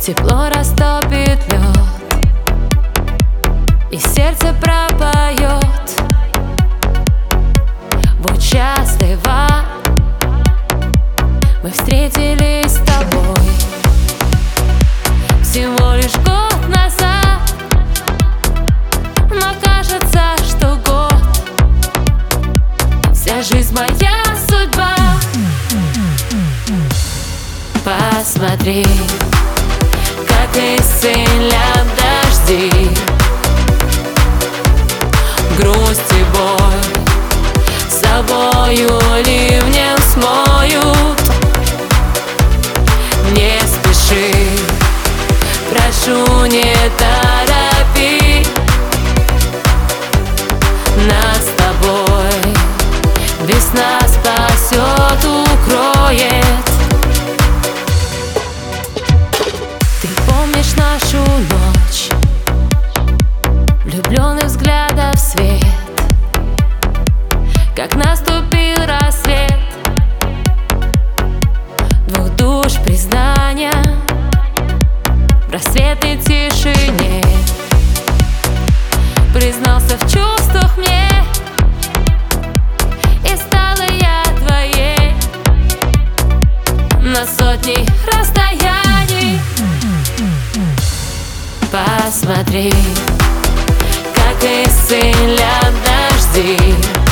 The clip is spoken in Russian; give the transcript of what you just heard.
Тепло растопит лед, и сердце пропоет. Вот счастливо мы встретились с тобой всего лишь год назад. Но кажется, что год — вся жизнь моя судьба. Посмотри, как исцелят дожди, грусть и боль с собою ливнем смоют. Не спеши, прошу, не торопи. Нас с тобой весна спасет, укроет. Ты помнишь нашу ночь, влюбленных взглядов свет, как наступил рассвет двух душ признания в рассветной тишине. Признался в чувствах мне, и стала я твоей на сотни расстояний. Посмотри, как исцелят дожди,